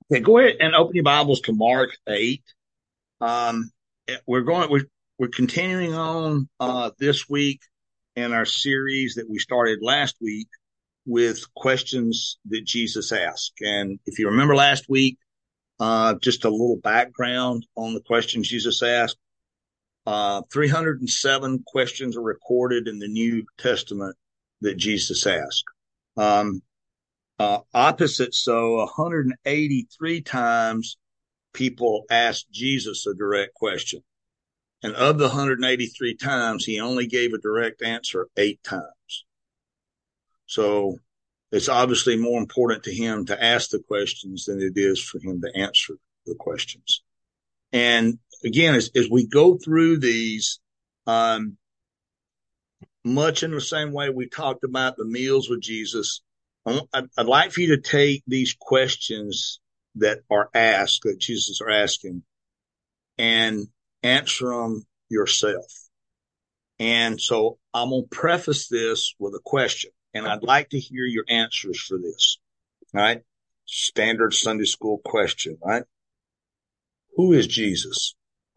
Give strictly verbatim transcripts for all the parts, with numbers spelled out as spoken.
Okay, go ahead and open your Bibles to Mark eight. Um, we're going, we're, we're continuing on uh, this week in our series that we started last week with questions that Jesus asked. And if you remember last week, uh, just a little background on the questions Jesus asked. Uh, three hundred seven questions are recorded in the New Testament that Jesus asked. Um, uh, opposite, so one hundred eighty-three times people asked Jesus a direct question. And of the one hundred eighty-three times, he only gave a direct answer eight times. So it's obviously more important to him to ask the questions than it is for him to answer the questions. And again, as, as we go through these, um, much in the same way we talked about the meals with Jesus, I'd, I'd like for you to take these questions that are asked, that Jesus are asking, and answer them yourself. And so I'm going to preface this with a question, and I'd like to hear your answers for this. All right. Standard Sunday school question, right? Who is Jesus?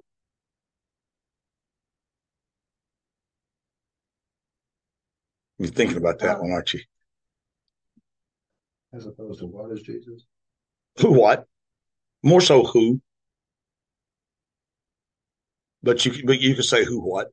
You're thinking about that one, aren't you? As opposed to what is Jesus? Who, what? More so who. But you, but you can say who, what.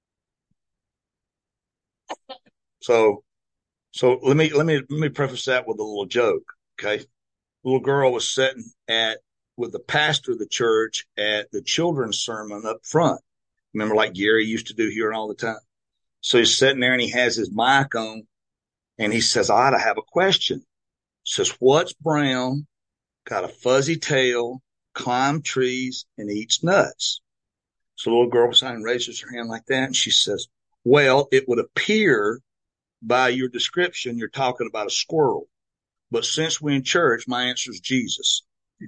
So, so let me, let me, let me preface that with a little joke. Okay. Little girl was sitting at, with the pastor of the church at the children's sermon up front. Remember, like Gary used to do here all the time. So he's sitting there and he has his mic on and he says, I ought to have a question. Says, what's brown, got a fuzzy tail, climbs trees, and eats nuts? So the little girl beside him raises her hand like that. And she says, well, it would appear by your description, you're talking about a squirrel. But since we're in church, my answer is Jesus.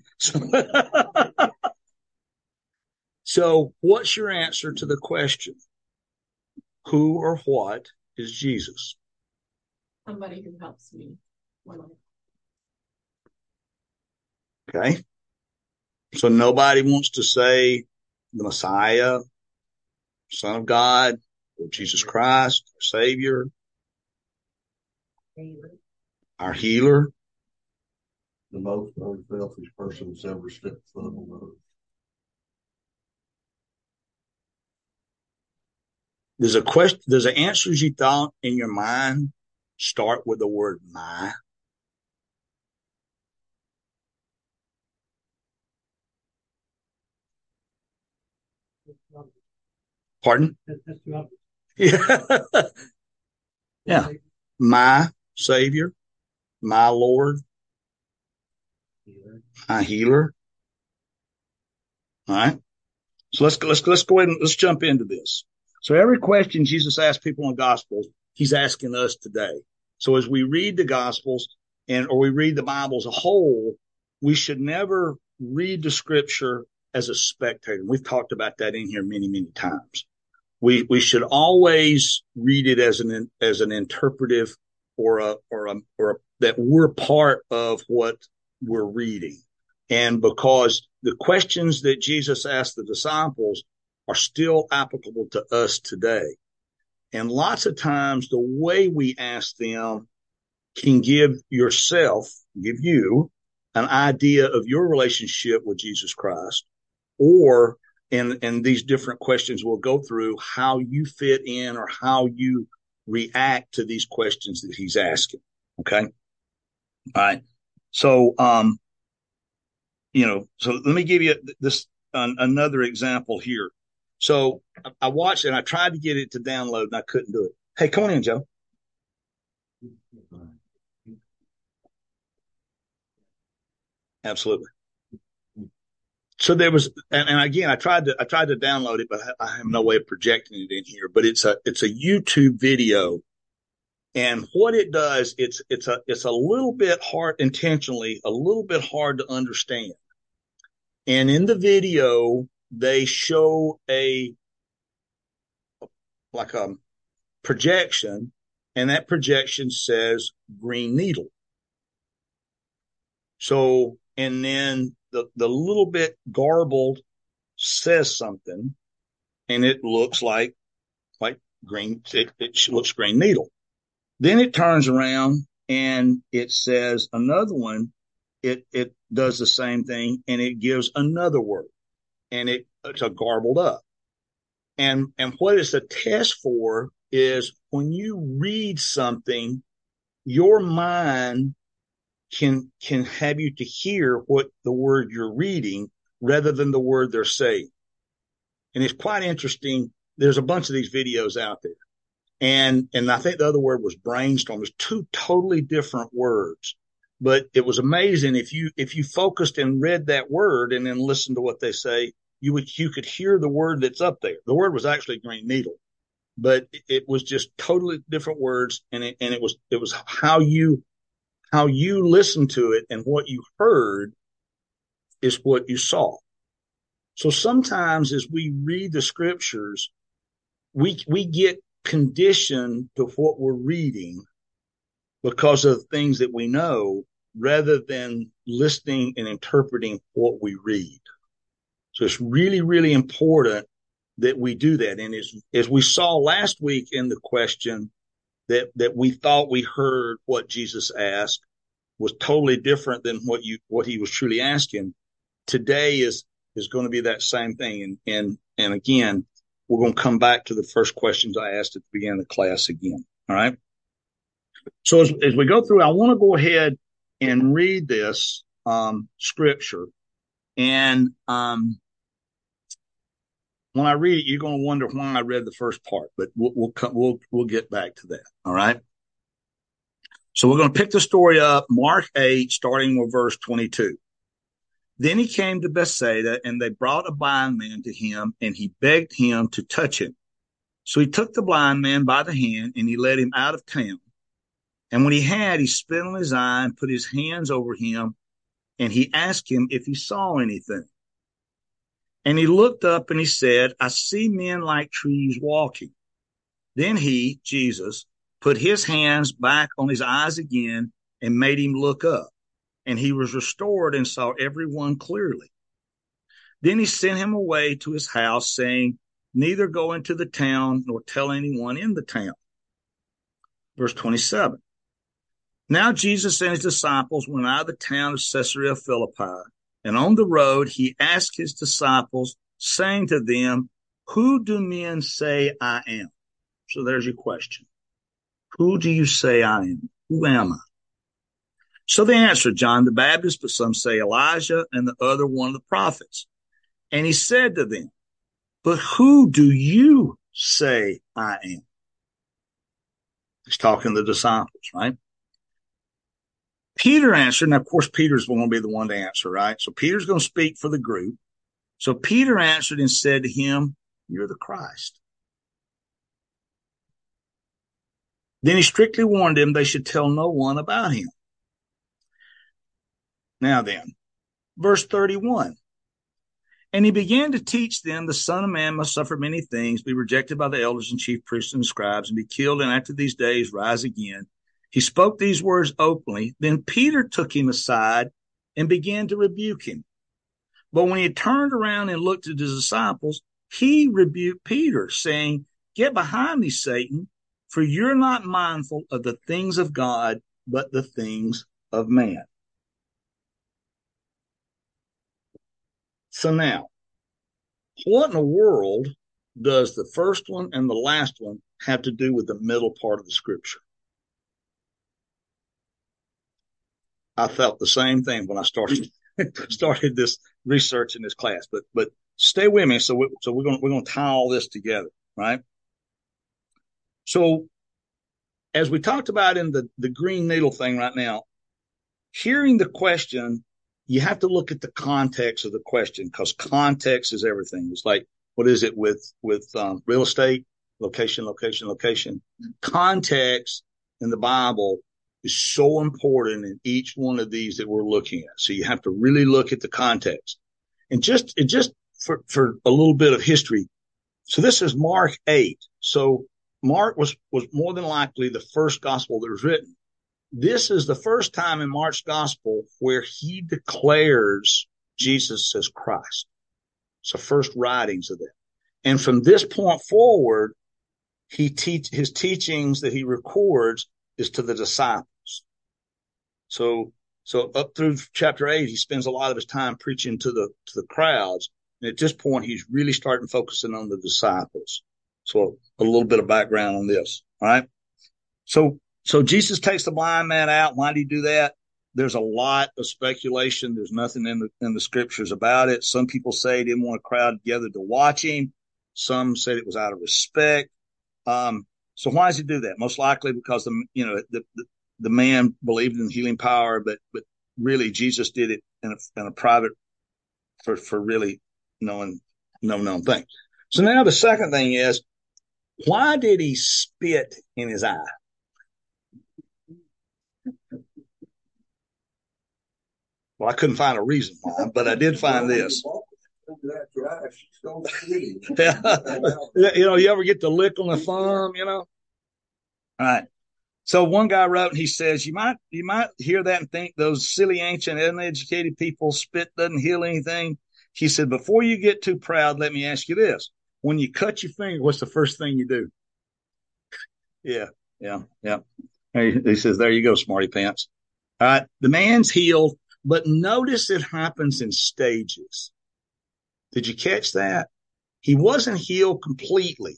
So what's your answer to the question? Who or what is Jesus? Somebody who helps me. Okay. So nobody wants to say the Messiah, Son of God, or Jesus Christ, our Savior, our healer. The most unselfish person that's ever stepped foot on earth. Does a question, does the answers you thought in your mind start with the word my? Pardon? Yeah. Yeah. My Savior, my Lord, my healer. All right. So let's let's let's go ahead and let's jump into this. So every question Jesus asked people in the Gospels, he's asking us today. So as we read the Gospels and or we read the Bible as a whole, we should never read the Scripture as a spectator. We've talked about that in here many many times. We we should always read it as an as an interpretive or a or a or a, that we're part of what we're reading. And because the questions that Jesus asked the disciples are still applicable to us today. And lots of times the way we ask them can give yourself, give you an idea of your relationship with Jesus Christ, or in, in these different questions we'll go through, how you fit in or how you react to these questions that he's asking. Okay. All right. So, um, you know, so let me give you this uh, another example here. So I watched and I tried to get it to download and I couldn't do it. Hey, come on in, Joe. Absolutely. So there was, and, and again, I tried to, I tried to download it, but I have no way of projecting it in here, but it's a, it's a YouTube video. And what it does, it's, it's a, it's a little bit hard, intentionally, a little bit hard to understand. And in the video, they show a, like a projection, and that projection says green needle. So and then the, the little bit garbled says something, and it looks like, like green, it, it looks green needle. Then it turns around and it says another one. It, it does the same thing, and it gives another word, and it, it's a garbled up. And, and what it's a test for is when you read something, your mind can, can have you to hear what the word you're reading rather than the word they're saying. And it's quite interesting. There's a bunch of these videos out there. And, and I think the other word was brainstorm. There's two totally different words, but it was amazing. If you, if you focused and read that word and then listened to what they say, you would, you could hear the word that's up there. The word was actually green needle, but it was just totally different words. And it, and it was, it was how you, how you listened to it, and what you heard is what you saw. So sometimes as we read the scriptures, we, we get conditioned to what we're reading because of things that we know rather than listening and interpreting what we read. So it's really, really important that we do that. And as, as we saw last week in the question that, that we thought we heard what Jesus asked was totally different than what you, what he was truly asking. Today is, is going to be that same thing. And, and, and again, we're going to come back to the first questions I asked at the beginning of the class again. All right. So as, as we go through, I want to go ahead and read this, um, scripture. And, um, when I read it, you're going to wonder why I read the first part, but we'll, we'll come, we'll, we'll get back to that. All right. So we're going to pick the story up, Mark eight, starting with verse twenty-two. Then he came to Bethsaida, and they brought a blind man to him, and he begged him to touch him. So he took the blind man by the hand, and he led him out of town. And when he had, he spit on his eye and put his hands over him, and he asked him if he saw anything. And he looked up and he said, I see men like trees walking. Then he, Jesus, put his hands back on his eyes again and made him look up. And he was restored and saw everyone clearly. Then he sent him away to his house, saying, neither go into the town nor tell anyone in the town. Verse twenty-seven. Now Jesus and his disciples went out of the town of Caesarea Philippi, and on the road he asked his disciples, saying to them, who do men say I am? So there's your question. Who do you say I am? Who am I? So they answered, John the Baptist, but some say Elijah, and the other one of the prophets. And he said to them, but who do you say I am? He's talking to the disciples, right? Peter answered, and of course, Peter's going to be the one to answer, right? So Peter's going to speak for the group. So Peter answered and said to him, you're the Christ. Then he strictly warned them they should tell no one about him. Now then, verse thirty-one. And he began to teach them, the Son of Man must suffer many things, be rejected by the elders and chief priests and scribes, and be killed, and after these days rise again. He spoke these words openly. Then Peter took him aside and began to rebuke him. But when he turned around and looked at his disciples, he rebuked Peter, saying, get behind me, Satan, for you're not mindful of the things of God, but the things of man. So now, what in the world does the first one and the last one have to do with the middle part of the scripture? I felt the same thing when I started started this research in this class, but but stay with me. So we, so we're going we're going to tie all this together, right? So as we talked about in the the green needle thing right now, hearing the question, you have to look at the context of the question, because context is everything. It's like, what is it with with um, real estate? Location, location, location. Context in the Bible is so important in each one of these that we're looking at. So you have to really look at the context. And just, it just for, for a little bit of history. So this is Mark eight. So Mark was, was more than likely the first gospel that was written. this is the first time in Mark's gospel where he declares Jesus as Christ. It's the first writings of that. And from this point forward, he teach his teachings that he records is to the disciples. So, so up through chapter eight, he spends a lot of his time preaching to the, to the crowds. And at this point, he's really starting focusing on the disciples. So a little bit of background on this. All right. So, so Jesus takes the blind man out. Why did he do that? There's a lot of speculation. There's nothing in the, in the scriptures about it. Some people say he didn't want a crowd together to watch him. Some said it was out of respect. Um, so why does he do that? Most likely because the, you know, the, the, the man believed in healing power, but, but really Jesus did it in a, in a private for, for really knowing, no known thing. So now the second thing is, why did he spit in his eye? Well, I couldn't find a reason why, but I did find this. You know, you ever get the lick on the thumb, you know? All right. So one guy wrote, and he says, you might, you might hear that and think those silly, ancient, uneducated people spit doesn't heal anything. He said, before you get too proud, let me ask you this. When you cut your finger, what's the first thing you do? Yeah, yeah, yeah. He, he says, there you go, smarty pants. All right. The man's healed, but notice it happens in stages. Did you catch that? He wasn't healed completely.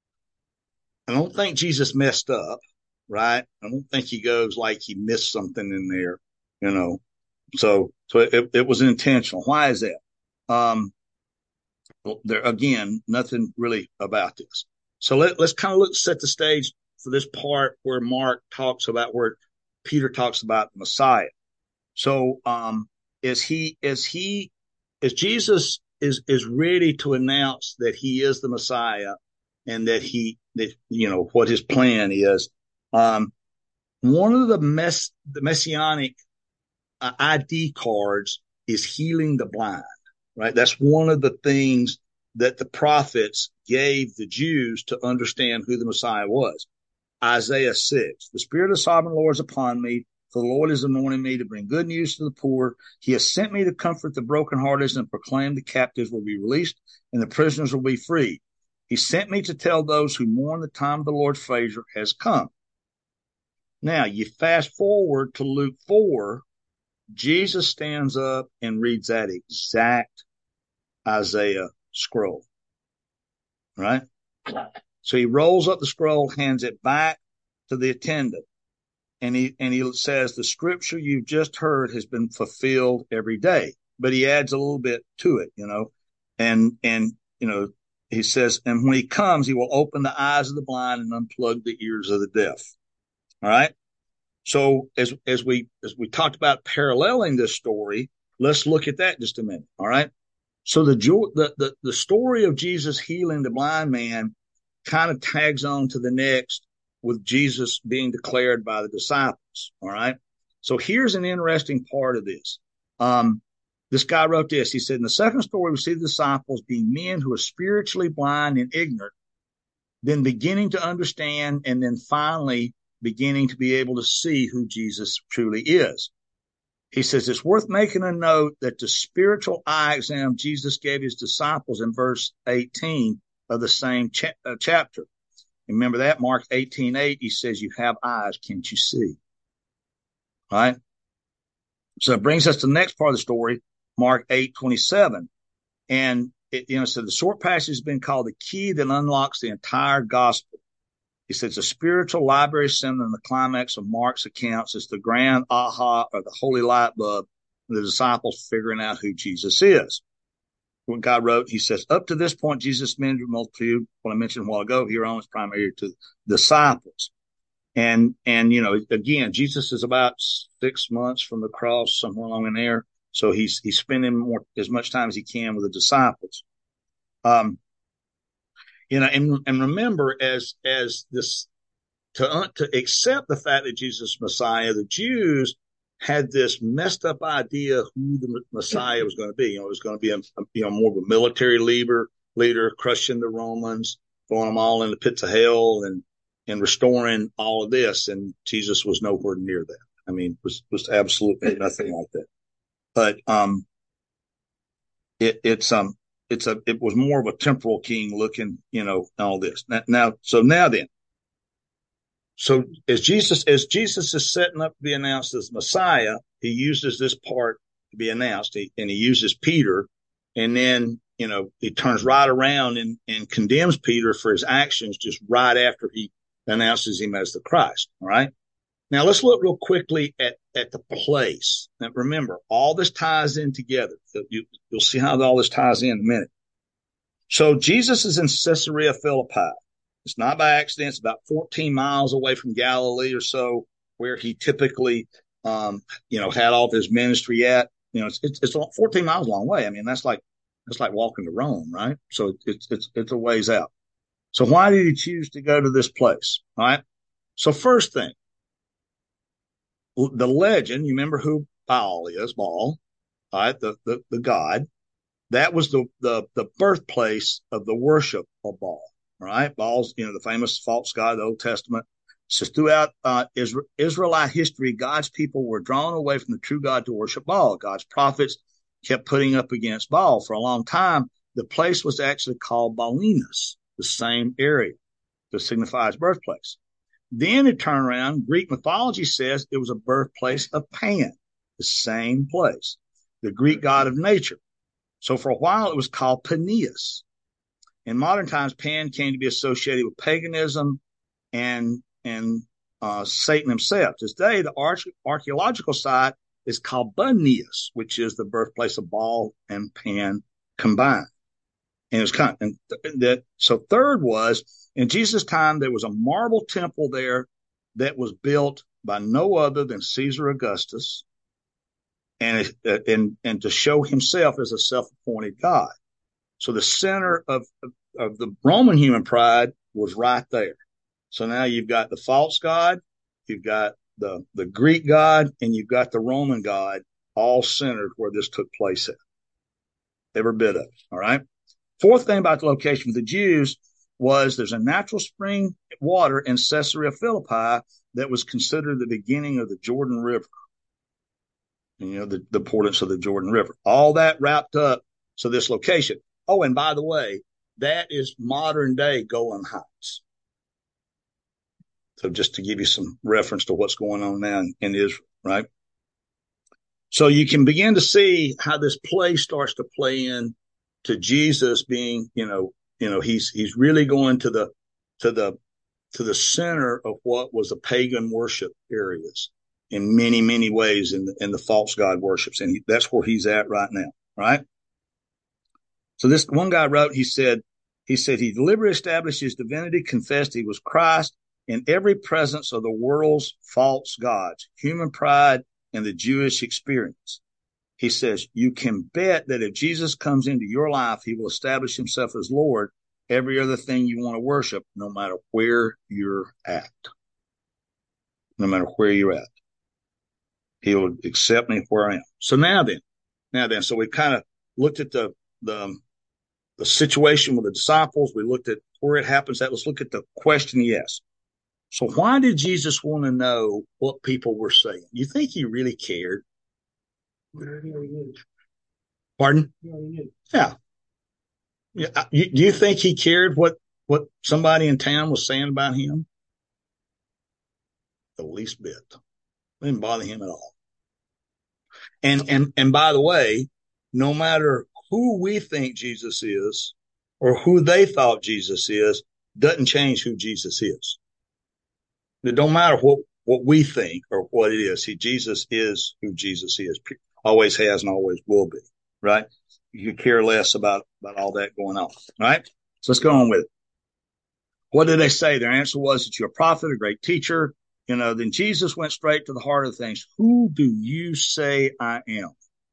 I don't think Jesus messed up, right? I don't think he goes like he missed something in there, you know. So, so it, it was intentional. Why is that? Um, well, there again, nothing really about this. So let, let's kind of look, set the stage for this part where Mark talks about, where Peter talks about the Messiah. So, um, as he, as he, as Jesus is, is ready to announce that he is the Messiah and that he, that, you know, what his plan is, um, one of the mess, the messianic uh, I D cards is healing the blind, right? That's one of the things that the prophets gave the Jews to understand who the Messiah was. Isaiah six, the Spirit of the Sovereign Lord is upon me, for the Lord has anointed me to bring good news to the poor. He has sent me to comfort the brokenhearted and proclaim the captives will be released and the prisoners will be freed. He sent me to tell those who mourn the time of the Lord's favor has come. Now, you fast forward to Luke four, Jesus stands up and reads that exact Isaiah scroll, right? So he rolls up the scroll, hands it back to the attendant, and he and he says, the scripture you've just heard has been fulfilled every day. But he adds a little bit to it, you know, and and you know, he says, and when he comes, he will open the eyes of the blind and unplug the ears of the deaf. All right. So as as we as we talked about paralleling this story, let's look at that just a minute. All right. So the the the, the story of Jesus healing the blind man kind of tags on to the next with Jesus being declared by the disciples. All right. So here's an interesting part of this. Um, this guy wrote this. He said, in the second story, we see the disciples being men who are spiritually blind and ignorant, then beginning to understand, and then finally beginning to be able to see who Jesus truly is. He says, it's worth making a note that the spiritual eye exam Jesus gave his disciples in verse eighteen of the same cha- uh, chapter. Remember that? Mark eighteen eight, he says, you have eyes, can't you see? All right. So it brings us to the next part of the story, Mark eight twenty-seven. And it, you know, so the short passage has been called the key that unlocks the entire gospel. He says the spiritual library center in the climax of Mark's accounts is the grand aha, or the holy light bulb, the disciples figuring out who Jesus is. What God wrote, he says, up to this point, Jesus ministered to multitude. What I mentioned a while ago, here on is primarily to disciples. And, and, you know, again, Jesus is about six months from the cross, somewhere along in there. So he's, he's spending more, as much time as he can with the disciples. Um, you know, and, and remember, as, as this, to, uh, to accept the fact that Jesus is Messiah, the Jews had this messed up idea of who the Messiah was going to be. You know, it was going to be a, a you know, more of a military leader, leader, crushing the Romans, throwing them all in the pits of hell, and, in restoring all of this. And Jesus was nowhere near that. I mean, was, was absolutely nothing like that. But, um, it, it's, um, it's a, it was more of a temporal king looking, you know, all this. Now, now so now then, so as Jesus, as Jesus is setting up to be announced as Messiah, he uses this part to be announced, he, and he uses Peter, and then, you know, he turns right around and, and condemns Peter for his actions just right after he announces him as the Christ. All right. Now let's look real quickly at, at the place. Now remember, all this ties in together. You, you'll see how all this ties in in a minute. So Jesus is in Caesarea Philippi. It's not by accident. It's about fourteen miles away from Galilee or so, where he typically, um, you know, had all of his ministry at. You know, it's, it's, it's fourteen miles a long way. I mean, that's like, that's like walking to Rome, right? So it's, it's, it's a ways out. So why did he choose to go to this place? All right. So first thing, the legend, you remember who Baal is, Baal, all right, the, the, the god. That was the, the, the birthplace of the worship of Baal. All right. Baal's, you know, the famous false god of the Old Testament. So throughout uh, Israel, Israelite history, God's people were drawn away from the true God to worship Baal. God's prophets kept putting up against Baal for a long time. The place was actually called Baalinus, the same area to signify his birthplace. Then it turned around. Greek mythology says it was a birthplace of Pan, the same place, the Greek god of nature. So for a while it was called Paneas. In modern times, Pan came to be associated with paganism and and uh, Satan himself. Today, the arch- archaeological site is called Bunias, which is the birthplace of Baal and Pan combined. And it was kind of, and th- that. So third was in Jesus' time there was a marble temple there that was built by no other than Caesar Augustus, and and and to show himself as a self-appointed God. So the center of, of, of the Roman human pride was right there. So now you've got the false God, you've got the, the Greek God, and you've got the Roman God all centered where this took place at. Every bit of it. All right. Fourth thing about the location for the Jews was there's a natural spring water in Caesarea Philippi that was considered the beginning of the Jordan River. And, you know, the, the importance of the Jordan River. All that wrapped up. So this location. Oh, and by the way, that is modern day Golan Heights. So just to give you some reference to what's going on now in, in Israel, right? So you can begin to see how this play starts to play in to Jesus being, you know, you know, he's, he's really going to the, to the, to the center of what was the pagan worship areas in many, many ways in the, in the false God worships. And he, that's where he's at right now, right? So this one guy wrote, he said, he said he deliberately established his divinity, confessed he was Christ in every presence of the world's false gods, human pride, and the Jewish experience. He says, you can bet that if Jesus comes into your life, he will establish himself as Lord, every other thing you want to worship, no matter where you're at. No matter where you're at. He'll accept me where I am. So now then, now then, so we kind of looked at the, the, the situation with the disciples. We looked at where it happens at. Let's look at the question he asked. So why did Jesus want to know what people were saying? You think he really cared? Pardon? Yeah. Yeah. You, do you think he cared what, what somebody in town was saying about him? The least bit. It didn't bother him at all. And, and, and by the way, no matter who we think Jesus is or who they thought Jesus is, doesn't change who Jesus is. It don't matter what, what we think or what it is. He, Jesus is who Jesus is. Always has and always will be. Right? You care less about, about all that going on. All right? So let's go on with it. What did they say? Their answer was that you're a prophet, a great teacher. You know, then Jesus went straight to the heart of things. Who do you say I am?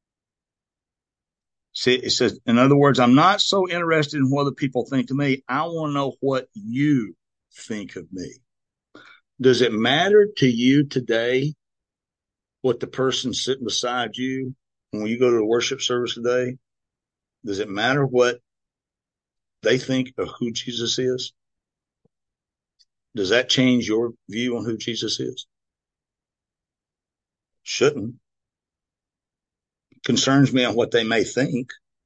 See, it says, in other words, I'm not so interested in what other people think of me. I want to know what you think of me. Does it matter to you today what the person sitting beside you when you go to the worship service today? Does it matter what they think of who Jesus is? Does that change your view on who Jesus is? Shouldn't. Concerns me on what they may think.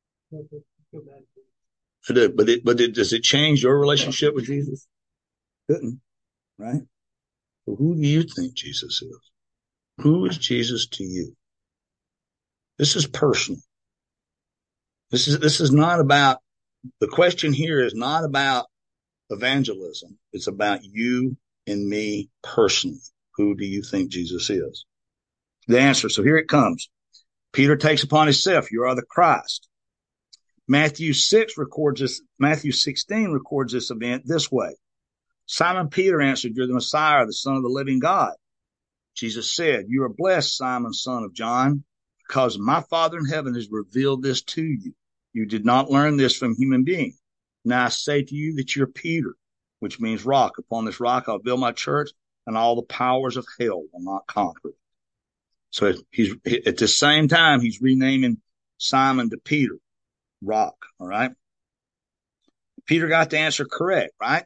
But it, but, it, but it, does it change your relationship with Jesus? Shouldn't, right? So who do you think Jesus is? Who is Jesus to you? This is personal. This is this is not about, the question here is not about evangelism. It's about you and me personally. Who do you think Jesus is? The answer. So here it comes. Peter takes upon himself, you are the Christ. Matthew six records this, Matthew sixteen records this event this way. Simon Peter answered, you're the Messiah, the Son of the living God. Jesus said, you are blessed, Simon, son of John, because my Father in heaven has revealed this to you. You did not learn this from human beings. Now I say to you that you're Peter, which means rock. Upon this rock I'll build my church, and all the powers of hell will not conquer it. So he's at the same time, he's renaming Simon to Peter, rock. All right. Peter got the answer correct, right?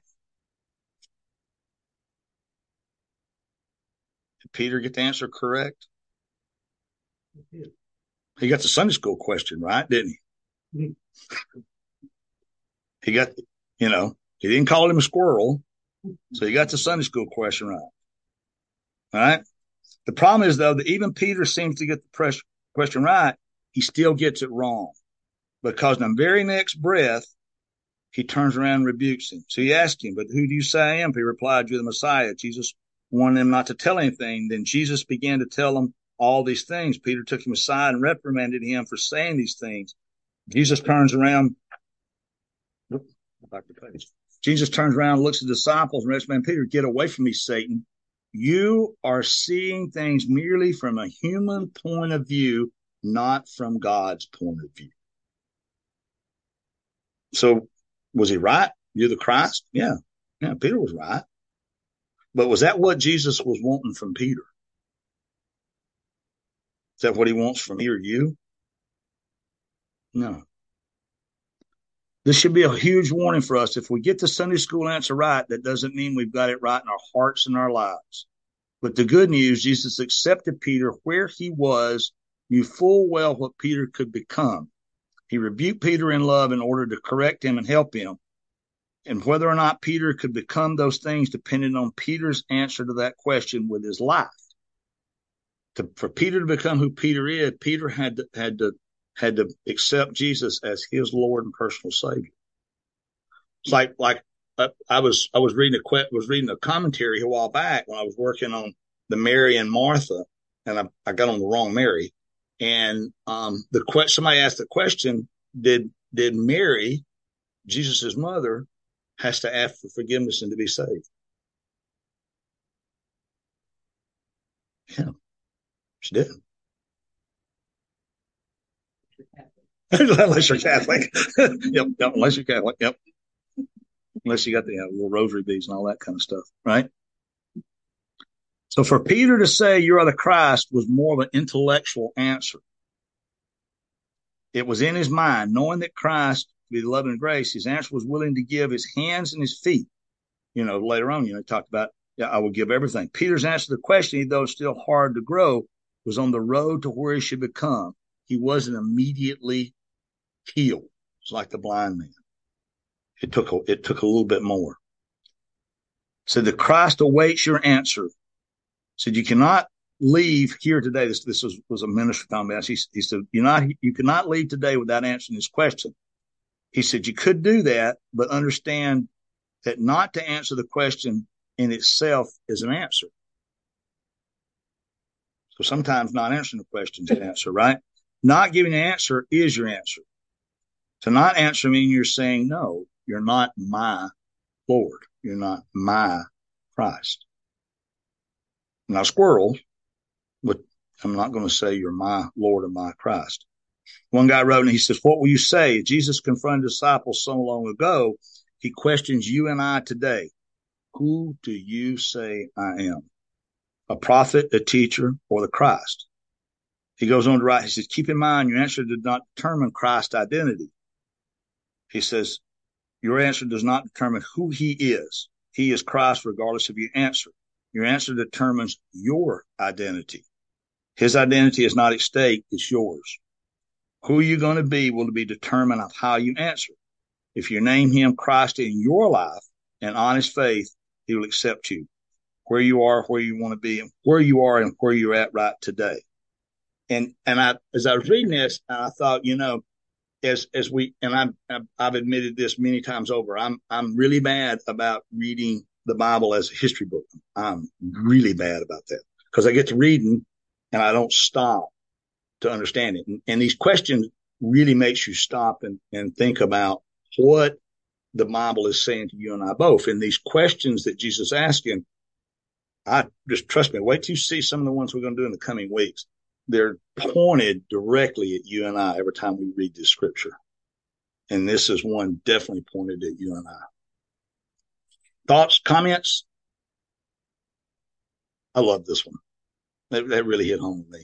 Did Peter get the answer correct? He got the Sunday school question right, didn't he? He got, you know, he didn't call him a squirrel, so he got the Sunday school question right. All right. The problem is, though, that even Peter seems to get the question right, he still gets it wrong, because in the very next breath, he turns around and rebukes him. So he asked him, but who do you say I am? He replied, you're the Messiah. Jesus wanted him not to tell anything. Then Jesus began to tell him all these things. Peter took him aside and reprimanded him for saying these things. Jesus turns around. Back to page. Jesus turns around and looks at the disciples and recommends, Peter, get away from me, Satan. You are seeing things merely from a human point of view, not from God's point of view. So was he right? You're the Christ? Yeah. Yeah, Peter was right. But was that what Jesus was wanting from Peter? Is that what he wants from me or you? No. This should be a huge warning for us. If we get the Sunday school answer right, that doesn't mean we've got it right in our hearts and our lives. But the good news, Jesus accepted Peter where he was, knew full well what Peter could become. He rebuked Peter in love in order to correct him and help him. And whether or not Peter could become those things depended on Peter's answer to that question with his life. To, for Peter to become who Peter is, Peter had to, had to had to accept Jesus as his Lord and personal Savior. It's like like uh, I was I was reading a was reading a commentary a while back when I was working on the Mary and Martha, and I, I got on the wrong Mary. And um, the que- somebody asked the question: Did did Mary, Jesus' mother, has to ask for forgiveness and to be saved? Yeah, she did. Unless you're Catholic. yep, yep. Unless you're Catholic. Yep. Unless you got the uh, little rosary beads and all that kind of stuff, right? So for Peter to say you are the Christ was more of an intellectual answer. It was in his mind, knowing that Christ, to be the love and grace, his answer was willing to give his hands and his feet. You know, later on, you know, he talked about, yeah, I will give everything. Peter's answer to the question, though still hard to grow, was on the road to where he should become. He wasn't immediately healed. It's like the blind man. It took a, it took a little bit more. So the Christ awaits your answer. Said you cannot leave here today. This this was, was a minister talking about. He, he said you not you cannot leave today without answering this question. He said you could do that, but understand that not to answer the question in itself is an answer. So sometimes not answering the question is an answer, right? Not giving an answer is your answer. To not answer means you're saying, no, you're not my Lord. You're not my Christ. Now, squirrel, but I'm not going to say you're my Lord and my Christ. One guy wrote, and he says, what will you say? Jesus confronted disciples so long ago. He questions you and I today. Who do you say I am? A prophet, a teacher, or the Christ? He goes on to write, he says, keep in mind your answer did not determine Christ's identity. He says, your answer does not determine who he is. He is Christ regardless of your answer. Your answer determines your identity. His identity is not at stake, it's yours. Who you're going to be will be determined of how you answer. If you name him Christ in your life and honest faith, he will accept you where you are, where you want to be, and where you are and where you're at right today. And and I, as I was reading this, I thought, you know, as as we and I've I've admitted this many times over, I'm I'm really bad about reading the Bible as a history book. I'm really bad about that because I get to reading and I don't stop to understand it. And, and these questions really makes you stop and, and think about what the Bible is saying to you and I both. And these questions that Jesus is asking, I just trust me, wait till you see some of the ones we're going to do in the coming weeks. They're pointed directly at you and I every time we read this scripture. And this is one definitely pointed at you and I. Thoughts, comments? I love this one. That, that really hit home with me.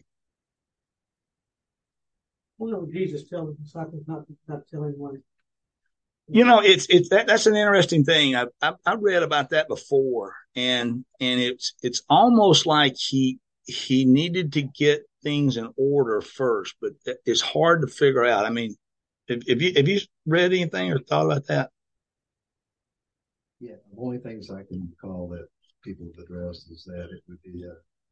Well, Jesus telling the disciples not not tell anyone. You know, it's it's that that's an interesting thing. I, I I read about that before, and and it's it's almost like he he needed to get things in order first, but it's hard to figure out. I mean, have, have you have you read anything or thought about that? Yeah, the only things I can recall that people have addressed is that it would be a,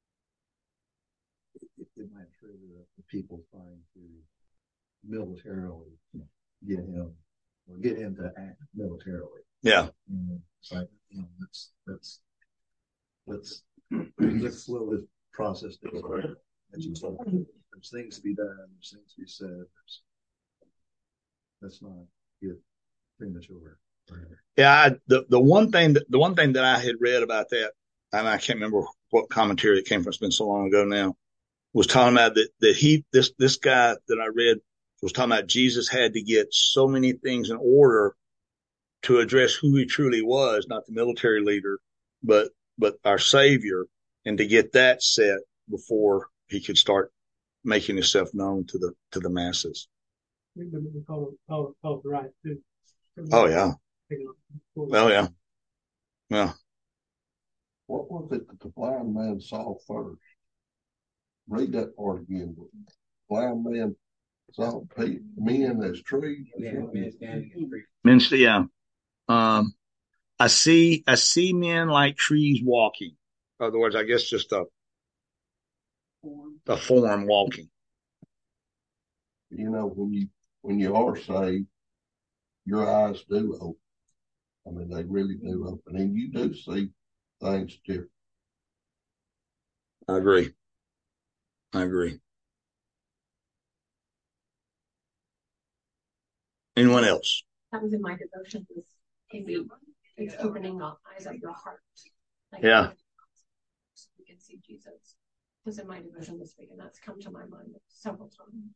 it, it might trigger the people trying to militarily get him or get him to act militarily. Yeah. And it's like, you know, let's let's let's let's slow this process down. There's things to be done, there's things to be said. There's, let's not get premature. Yeah, I, the the one thing that the one thing that I had read about that, and I can't remember what commentary it came from. It's been so long ago now. Was talking about that that he this this guy that I read was talking about Jesus had to get so many things in order to address who he truly was, not the military leader, but but our Savior, and to get that set before he could start making himself known to the to the masses. We call it call it call it right too. Oh yeah. Oh yeah. Yeah. What was it that the blind man saw first? Read that part again. Blind man saw men as trees. Men, yeah. Um, I see. I see men like trees walking. In other words, I guess just a a form walking. You know, when you when you are saved, your eyes do open. I mean, they really do open, and you do see things different. I agree. I agree. Anyone else? That was in my devotion. Was maybe it's opening the eyes of your heart. Like, yeah. So we can see Jesus. Because in my devotion this week, and that's come to my mind several times.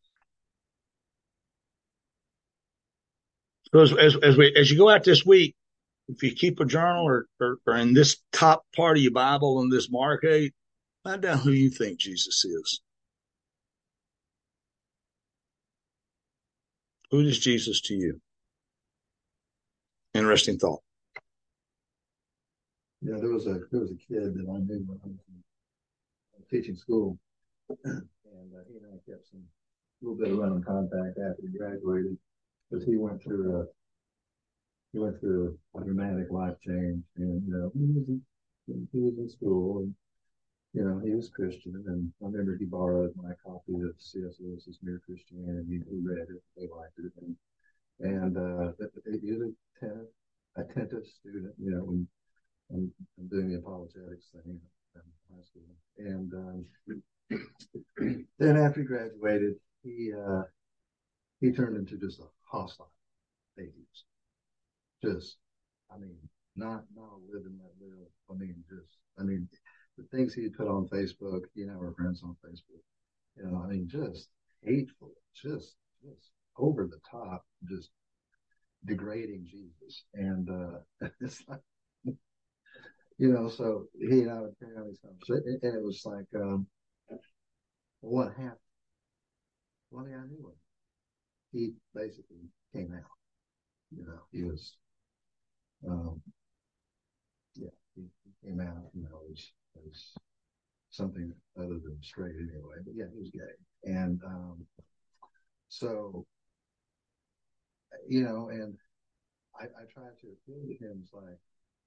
So as, as, as we as you go out this week, if you keep a journal or, or, or in this top part of your Bible in this Mark eight, find out who you think Jesus is. Who is Jesus to you? Interesting thought. Yeah, there was a there was a kid that I knew when I was teaching school, and uh, he and I kept some a little bit of running contact after he graduated, because he went through a he went through a dramatic life change, and you know he was in, he was in school, and you know he was Christian, and I remember he borrowed my copy of C S Lewis's Mere Christianity. He read it, they liked it, and and uh, he was a attentive, attentive student, you know, when I'm, I'm doing the apologetics thing in high school, and um, then after he graduated, he uh, he turned into just a hostile atheist. Just, I mean, not not living that live. I mean, just, I mean, the things he put on Facebook. You know, our friends on Facebook. You know, I mean, just hateful, just just over the top, just degrading Jesus, and uh, it's like. You know, so he and I would carry on these conversations, and it was like, um, what happened? Well, yeah, I knew him. He basically came out. You know, he was, um, him out, you know, as, as something other than straight anyway. But yeah, he was gay. And um, so, you know, and I, I tried to appeal to him. It's like,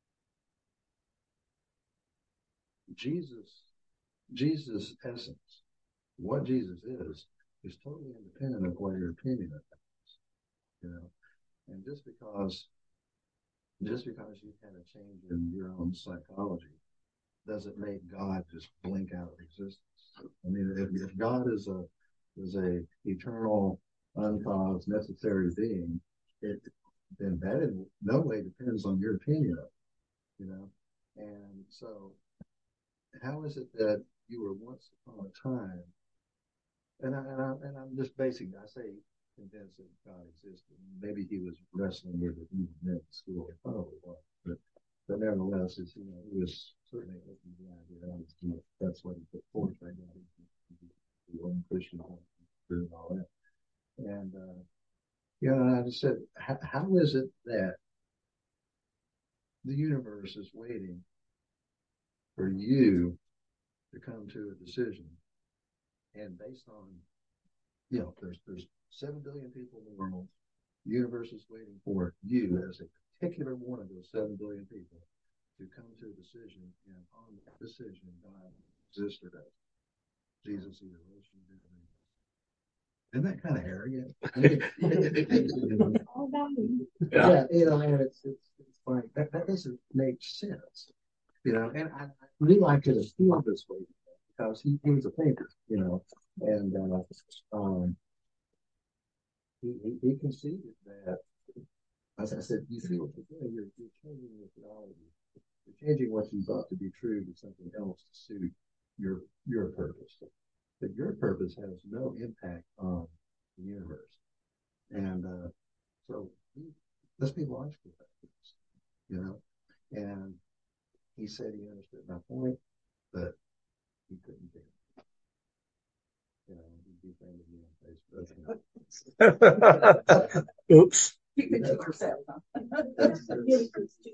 Jesus, Jesus' essence, what Jesus is, is totally independent of what your opinion of that is, you know. And just because, just because you've had a change in your own psychology, doesn't make God just blink out of existence. I mean, if, if God is a is a eternal, uncaused, necessary being, it then that in no way depends on your opinion of it, you know. And so, how is it that you were once upon a time, and I, and, I, and I'm just basing, I say convinced that God existed. Maybe he was wrestling with it even in school, probably was, but but nevertheless, it's, you know, he was certainly open to the idea. That's what he put forth right now. He was Christian and all that. And, uh, you know, and I just said, how is it that the universe is waiting for you to come to a decision? And based on, you know, there's there's seven billion people in the world. The universe is waiting for you as a particular one of those seven billion people to come to a decision, and on that decision, God exists or doesn't. Jesus either rose from the dead. Isn't that kind of arrogant? All about you. Yeah. yeah, you know, and it's it's it's like that, that doesn't make sense, you know. And I, I really like to feel this way because he, he was a thinker, you know, and uh, um, he, he he conceded that. As I said, you see what you're doing, you're, you're changing your theology. You're changing what you thought to be true to something else to suit your your purpose. But your purpose has no impact on the universe. And uh, so let's be logical about this, you know. And he said he understood my point, but he couldn't do it. You know, he'd be famous on Facebook. Oops. Keep it to yourself. That's, that's,